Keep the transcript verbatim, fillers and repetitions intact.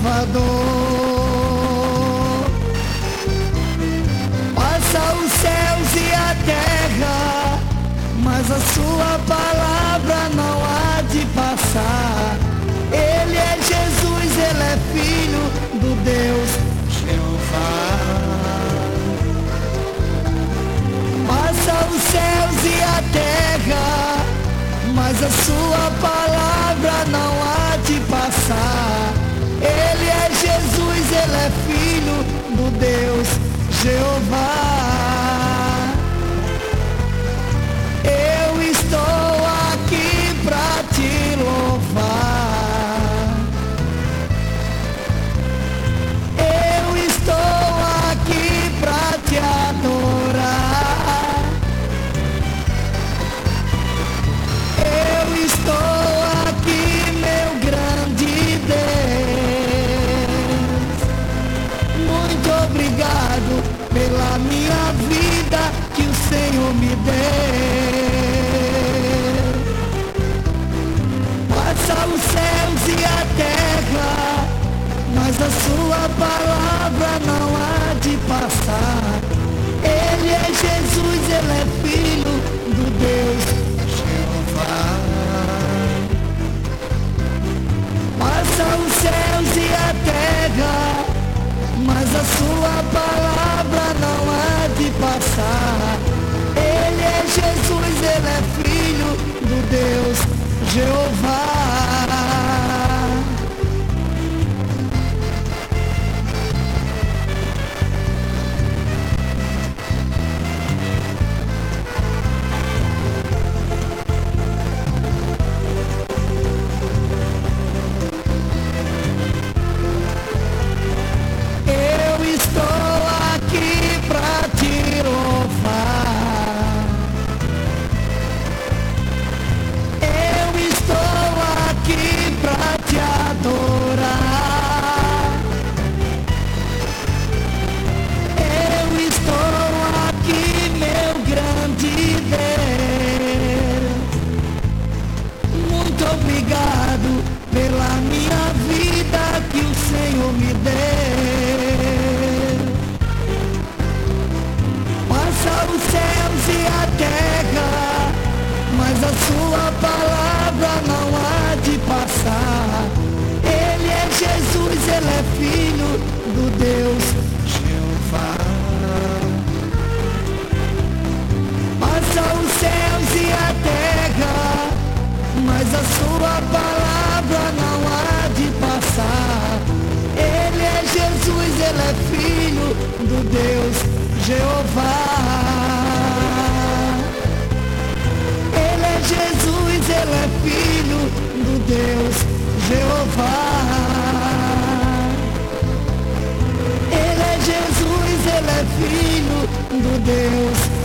Salvador. Passa os céus e a terra, mas a sua palavra não há de passar. Ele é Jesus, ele é filho do Deus Jeová. Passa os céus e a terra, mas a sua palavra não há de passar. Ele é Jesus, ele é filho do Deus Jeová. Eu estou aqui pra te louvar. Eu estou aqui pra te adorar. Eu estou aqui, meu grande Deus. Muito obrigado pela minha vida que o Senhor me deu. Passa os céus e a terra, mas a sua palavra não há de passar. Ele é Jesus, ele é filho do Deus Jeová. Passa os céus e a terra, mas a sua palavra não há de passar. Ele é Jesus, ele é filho do Deus Jeová. Obrigado pela minha vida que o Senhor me deu. Passa os céus e a terra, mas a sua palavra não há de passar. Ele é Jesus, ele é filho do Deus Jeová. Passa os céus e a terra, mas a sua palavra não há de passar. Ele é Jesus, ele é filho do Deus Jeová. Ele é Jesus, ele é filho do Deus Jeová. Ele é Jesus, ele é filho do Deus